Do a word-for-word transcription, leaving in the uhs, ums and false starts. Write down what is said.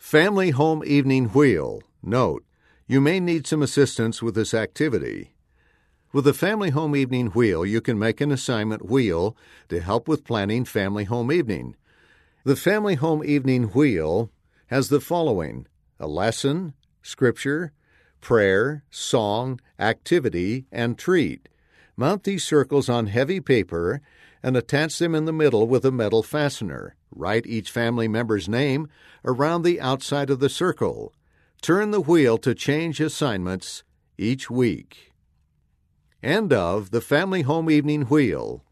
Family Home Evening Wheel. Note: you may need some assistance with this activity. With the Family Home Evening Wheel, you can make an assignment wheel to help with planning Family Home Evening. The Family Home Evening Wheel has the following: a lesson, scripture, prayer, song, activity, and treat. Mount these circles on heavy paper and attach them in the middle with a metal fastener. Write each family member's name around the outside of the circle. Turn the wheel to change assignments each week. End of the Family Home Evening Wheel.